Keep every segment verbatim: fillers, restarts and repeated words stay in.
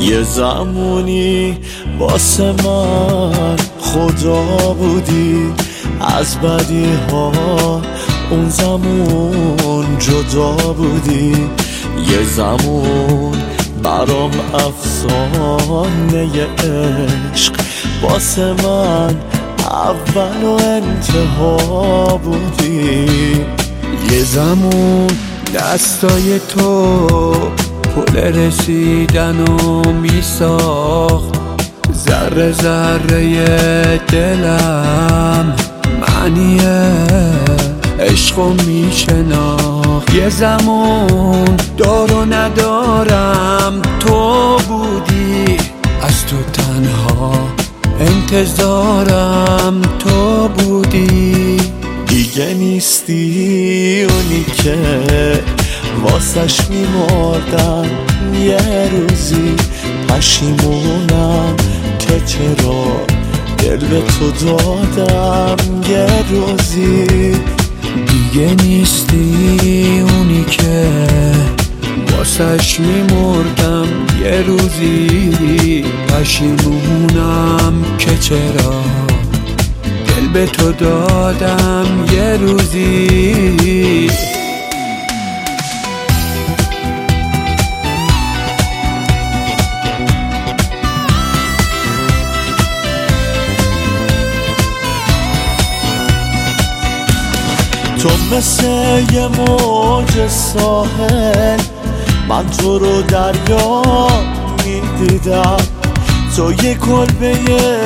یه زمونی واسه من خدا بودی، از بدی ها اون زمان جدا بودی. یه زمان برام افسانه عشق واسه من اول و انتها بودی. یه زمان دستای تو پل رسیدنو می ساخت، ذره ذره دلم معنی عشقو می شناخت. یه زمان دار و ندارم تو بودی، از تو تنها انتظارم تو بودی. دیگه نیستی اونی که واسش میمردم، یه روزی پشیمونم که چرا دل به تو دادم. یه روزی دیگه نیستی اونی که واسش میمردم، یه روزی پشیمونم که چرا دل به تو دادم. یه روزی تو مثل یه موج ساحل، من تو رو دریا میدیدم. تو یه کلبه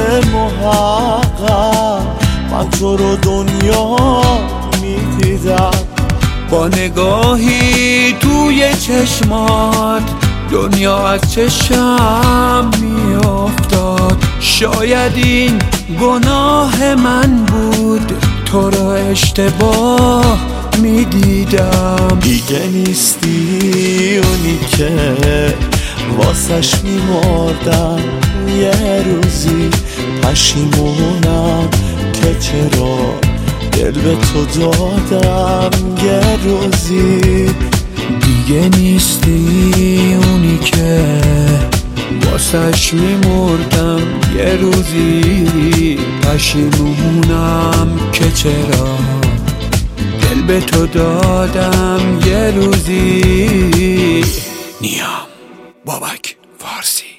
محقق، من تو رو دنیا میدیدم. با نگاهی توی چشمات دنیا از چشم میافتاد. شاید این گناه من بود، تو رو اشتباه میدیدم. دیگه نیستی اونی که واسش میمردم، یه روزی پشیمونم که چرا دل به تو دادم. یه روزی دیگه نیستی اونی که واسش میمردم، یه روزی پشیمونم که چرا دل به تو دادم. یه روزی نیام بابک فارسی.